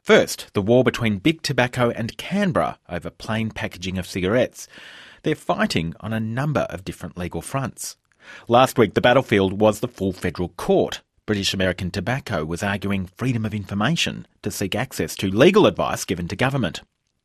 First, the war between Big Tobacco and Canberra over plain packaging of cigarettes. They're fighting on a number of different legal fronts. Last week, the battlefield was the full federal court. British American Tobacco was arguing freedom of information to seek access to legal advice given to government.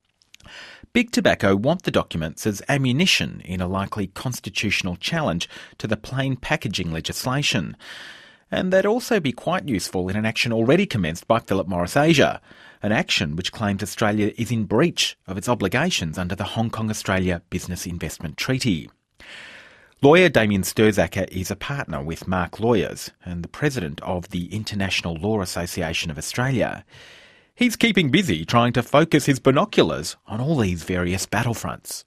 Big Tobacco want the documents as ammunition in a likely constitutional challenge to the plain packaging legislation. And they'd also be quite useful in an action already commenced by Philip Morris Asia, an action which claims Australia is in breach of its obligations under the Hong Kong-Australia Business Investment Treaty. Lawyer Damien Sturzaker is a partner with Mark Lawyers and the president of the International Law Association of Australia. He's keeping busy trying to focus his binoculars on all these various battlefronts.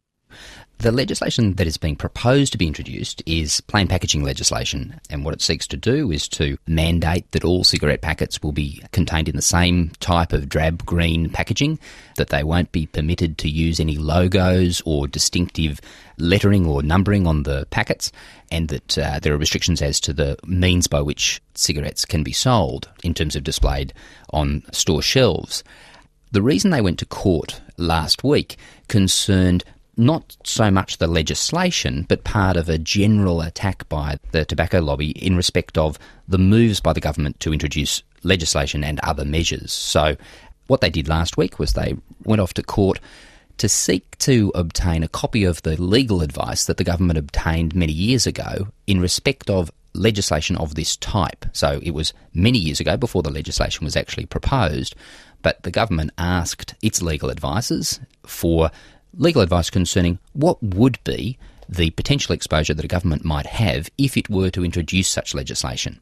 The legislation that is being proposed to be introduced is plain packaging legislation, and what it seeks to do is to mandate that all cigarette packets will be contained in the same type of drab green packaging, that they won't be permitted to use any logos or distinctive lettering or numbering on the packets, and that there are restrictions as to the means by which cigarettes can be sold in terms of displayed on store shelves. The reason they went to court last week concerned not so much the legislation, but part of a general attack by the tobacco lobby in respect of the moves by the government to introduce legislation and other measures. So what they did last week was they went off to court to seek to obtain a copy of the legal advice that the government obtained many years ago in respect of legislation of this type. So it was many years ago, before the legislation was actually proposed, but the government asked its legal advisors for legal advice concerning what would be the potential exposure that a government might have if it were to introduce such legislation.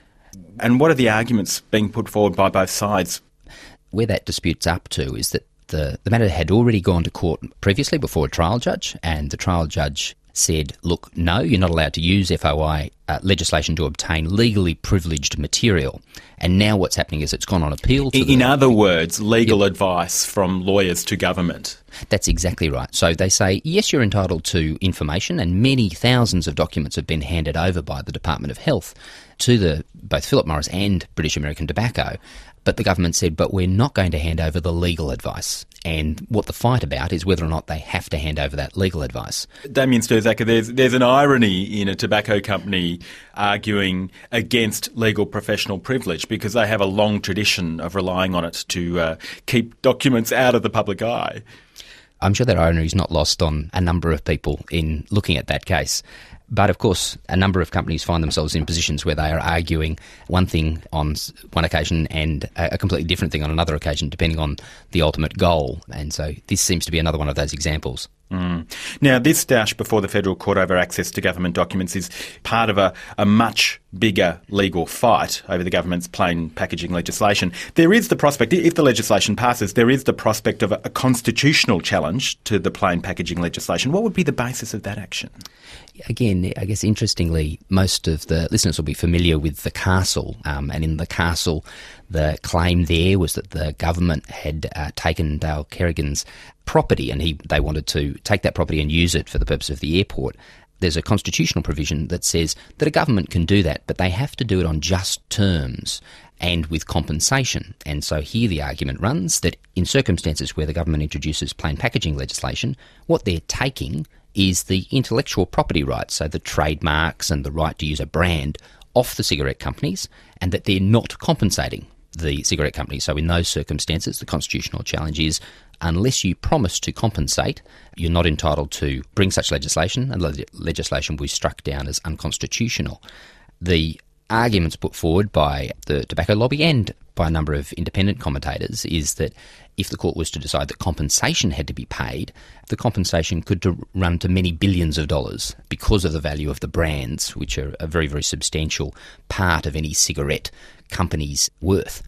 And what are the arguments being put forward by both sides? Where that dispute's up to is that the matter had already gone to court previously before a trial judge, and the trial judge said, look, no, you're not allowed to use FOI legislation to obtain legally privileged material. And now what's happening is it's gone on appeal to In other words, legal advice from lawyers to government. That's exactly right. So they say, yes, you're entitled to information, and many thousands of documents have been handed over by the Department of Health to both Philip Morris and British American Tobacco. But the government said, but we're not going to hand over the legal advice. And what the fight about is whether or not they have to hand over that legal advice. Damien Sturzaker, there's an irony in a tobacco company arguing against legal professional privilege because they have a long tradition of relying on it to keep documents out of the public eye. I'm sure that irony is not lost on a number of people in looking at that case. But of course, a number of companies find themselves in positions where they are arguing one thing on one occasion and a completely different thing on another occasion, depending on the ultimate goal. And so this seems to be another one of those examples. Now, this stoush before the federal court over access to government documents is part of a much bigger legal fight over the government's plain packaging legislation. There is the prospect, if the legislation passes, there is the prospect of a constitutional challenge to the plain packaging legislation. What would be the basis of that action? Again, I guess interestingly, most of the listeners will be familiar with the Castle, and in the Castle, the claim there was that the government had taken Dale Kerrigan's property, and they wanted to take that property and use it for the purpose of the airport. There's a constitutional provision that says that a government can do that, but they have to do it on just terms and with compensation. And so here the argument runs that in circumstances where the government introduces plain packaging legislation, what they're taking is the intellectual property rights, so the trademarks and the right to use a brand, off the cigarette companies, and that they're not compensating the cigarette companies. So in those circumstances, the constitutional challenge is unless you promise to compensate, you're not entitled to bring such legislation, and legislation will be struck down as unconstitutional. The arguments put forward by the tobacco lobby and by a number of independent commentators is that if the court was to decide that compensation had to be paid, the compensation could run to many billions of dollars because of the value of the brands, which are a very, very substantial part of any cigarette company's worth.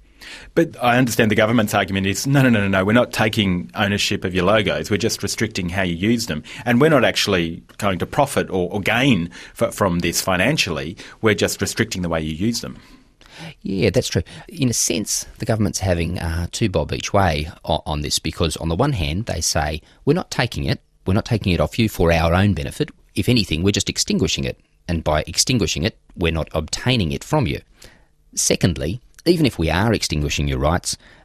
But I understand the government's argument is, no, we're not taking ownership of your logos, we're just restricting how you use them. And we're not actually going to profit or gain from this financially, we're just restricting the way you use them. Yeah, that's true. In a sense, the government's having two bob each way on this, because on the one hand, they say, we're not taking it off you for our own benefit. If anything, we're just extinguishing it. And by extinguishing it, we're not obtaining it from you. Secondly, even if we are extinguishing your rights,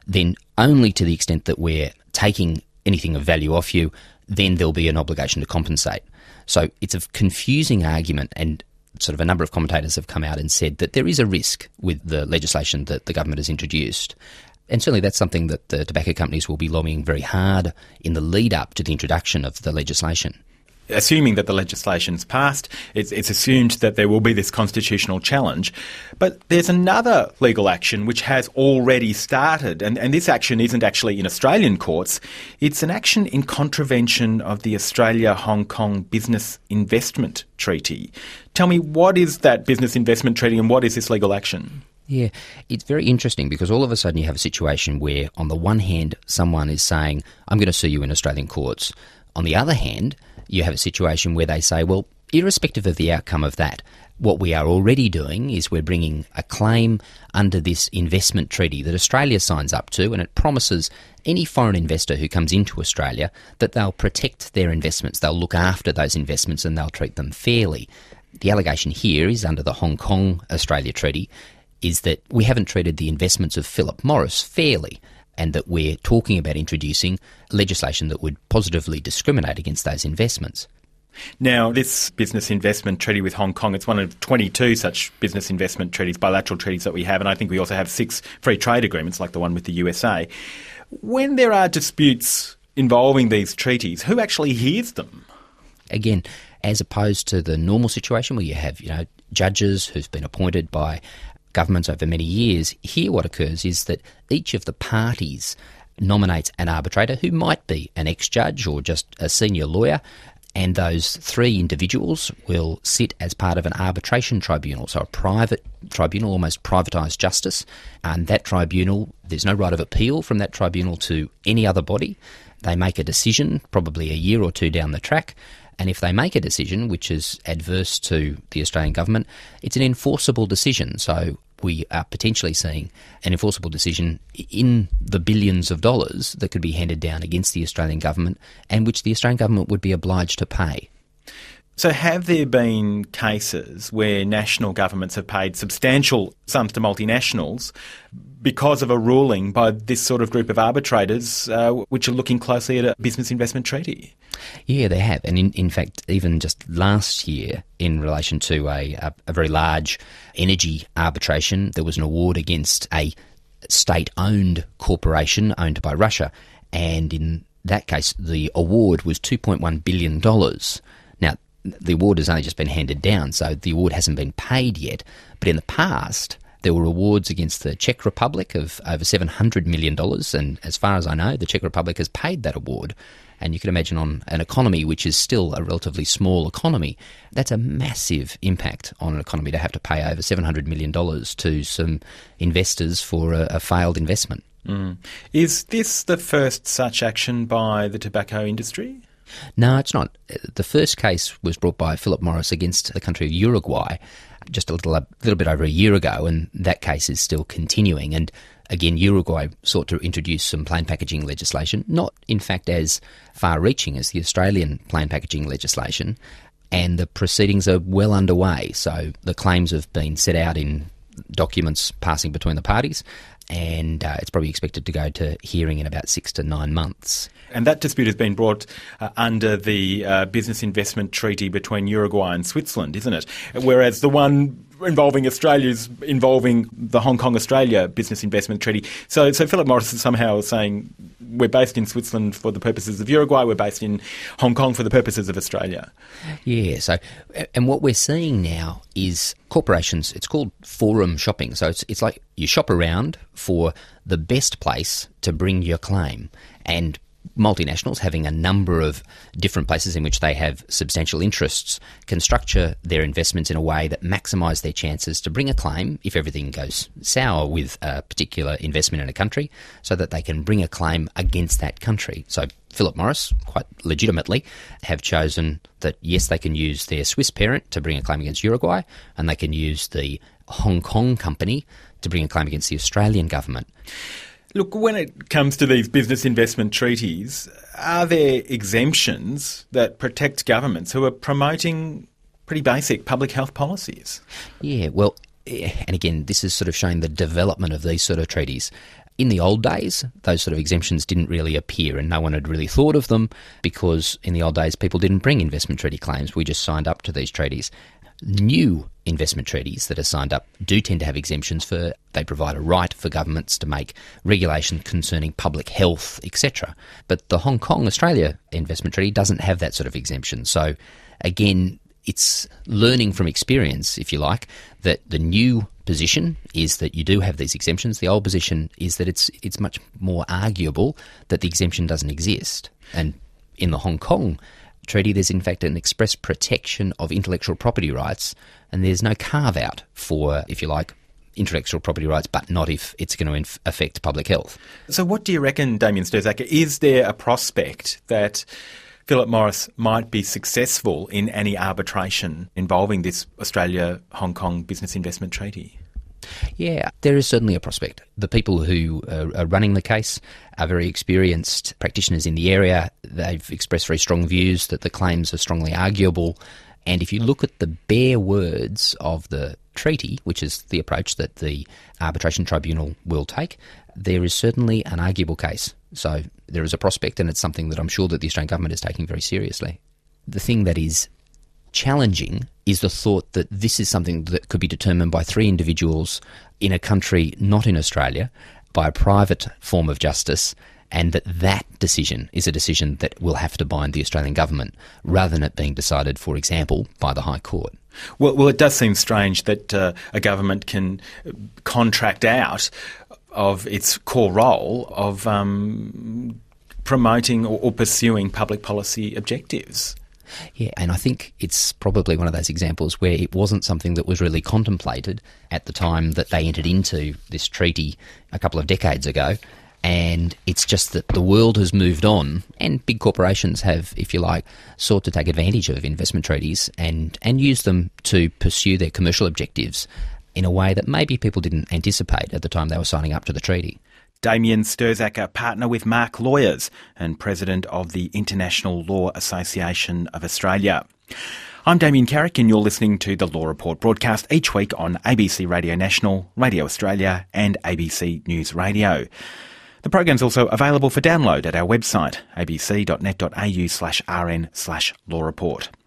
then only to the extent that we're taking anything of value off you, then there'll be an obligation to compensate. So it's a confusing argument, and sort of a number of commentators have come out and said that there is a risk with the legislation that the government has introduced. And certainly that's something that the tobacco companies will be lobbying very hard in the lead up to the introduction of the legislation. Assuming that the legislation's passed, it's assumed that there will be this constitutional challenge. But there's another legal action which has already started, and this action isn't actually in Australian courts. It's an action in contravention of the Australia-Hong Kong Business Investment Treaty. Tell me, what is that business investment treaty and what is this legal action? Yeah, it's very interesting because all of a sudden you have a situation where, on the one hand, someone is saying, I'm going to sue you in Australian courts. On the other hand, you have a situation where they say, well, irrespective of the outcome of that, what we are already doing is we're bringing a claim under this investment treaty that Australia signs up to, and it promises any foreign investor who comes into Australia that they'll protect their investments, they'll look after those investments and they'll treat them fairly. The allegation here is under the Hong Kong-Australia Treaty is that we haven't treated the investments of Philip Morris fairly, and that we're talking about introducing legislation that would positively discriminate against those investments. Now, this business investment treaty with Hong Kong, it's one of 22 such business investment treaties, bilateral treaties that we have, and I think we also have 6 free trade agreements like the one with the USA. When there are disputes involving these treaties, who actually hears them? Again, as opposed to the normal situation where you have, judges who've been appointed by governments over many years, here what occurs is that each of the parties nominates an arbitrator who might be an ex-judge or just a senior lawyer, and those 3 individuals will sit as part of an arbitration tribunal, so a private tribunal, almost privatised justice, and that tribunal, there's no right of appeal from that tribunal to any other body. They make a decision probably a year or 2 down the track, and if they make a decision which is adverse to the Australian government, it's an enforceable decision. So we are potentially seeing an enforceable decision in the billions of dollars that could be handed down against the Australian government and which the Australian government would be obliged to pay. So have there been cases where national governments have paid substantial sums to multinationals because of a ruling by this sort of group of arbitrators which are looking closely at a business investment treaty? Yeah, they have. And in fact, even just last year, in relation to a very large energy arbitration, there was an award against a state-owned corporation owned by Russia. And in that case, the award was $2.1 billion. Now, the award has only just been handed down, so the award hasn't been paid yet. But in the past, there were awards against the Czech Republic of over $700 million, and as far as I know, the Czech Republic has paid that award. And you can imagine on an economy which is still a relatively small economy, that's a massive impact on an economy to have to pay over $700 million to some investors for a failed investment. Mm. Is this the first such action by the tobacco industry? No, it's not. The first case was brought by Philip Morris against the country of Uruguay just a little bit over a year ago, and that case is still continuing. And again, Uruguay sought to introduce some plain packaging legislation, not in fact as far-reaching as the Australian plain packaging legislation, and the proceedings are well underway. So the claims have been set out in documents passing between the parties, and it's probably expected to go to hearing in about 6 to 9 months. And that dispute has been brought under the Business Investment Treaty between Uruguay and Switzerland, isn't it? Whereas the one involving Australia is involving the Hong Kong-Australia Business Investment Treaty. So Philip Morris is somehow saying we're based in Switzerland for the purposes of Uruguay, we're based in Hong Kong for the purposes of Australia. Yeah, so, and what we're seeing now is corporations, it's called forum shopping. So it's like you shop around for the best place to bring your claim, and multinationals, having a number of different places in which they have substantial interests, can structure their investments in a way that maximise their chances to bring a claim if everything goes sour with a particular investment in a country, so that they can bring a claim against that country. So Philip Morris, quite legitimately, have chosen that, yes, they can use their Swiss parent to bring a claim against Uruguay, and they can use the Hong Kong company to bring a claim against the Australian government. Look, when it comes to these business investment treaties, are there exemptions that protect governments who are promoting pretty basic public health policies? Yeah, well, and again, this is sort of showing the development of these sort of treaties. In the old days, those sort of exemptions didn't really appear and no one had really thought of them because in the old days people didn't bring investment treaty claims. We just signed up to these treaties. New investment treaties that are signed up do tend to have exemptions for, they provide a right for governments to make regulation concerning public health, etc. But the Hong Kong Australia investment treaty doesn't have that sort of exemption. So again, it's learning from experience, if you like, that the new position is that you do have these exemptions. The old position is that it's much more arguable that the exemption doesn't exist. And in the Hong Kong treaty, there's in fact an express protection of intellectual property rights, and there's no carve-out for, if you like, intellectual property rights, but not if it's going to affect public health. So what do you reckon, Damien Sturzaker, is there a prospect that Philip Morris might be successful in any arbitration involving this Australia-Hong Kong Business Investment Treaty? Yeah, there is certainly a prospect. The people who are running the case are very experienced practitioners in the area. They've expressed very strong views that the claims are strongly arguable. And if you look at the bare words of the treaty, which is the approach that the arbitration tribunal will take, there is certainly an arguable case. So there is a prospect, and it's something that I'm sure that the Australian government is taking very seriously. The thing that is challenging is the thought that this is something that could be determined by three individuals in a country not in Australia by a private form of justice, and that decision is a decision that will have to bind the Australian government rather than it being decided, for example, by the High Court. Well, it does seem strange that a government can contract out of its core role of promoting or pursuing public policy objectives. Yeah, and I think it's probably one of those examples where it wasn't something that was really contemplated at the time that they entered into this treaty a couple of decades ago, and it's just that the world has moved on and big corporations have, if you like, sought to take advantage of investment treaties and use them to pursue their commercial objectives in a way that maybe people didn't anticipate at the time they were signing up to the treaty. Damien Sturzaker, partner with Mark Lawyers and president of the International Law Association of Australia. I'm Damien Carrick and you're listening to The Law Report, broadcast each week on ABC Radio National, Radio Australia and ABC News Radio. The program's also available for download at our website, abc.net.au/rn/lawreport.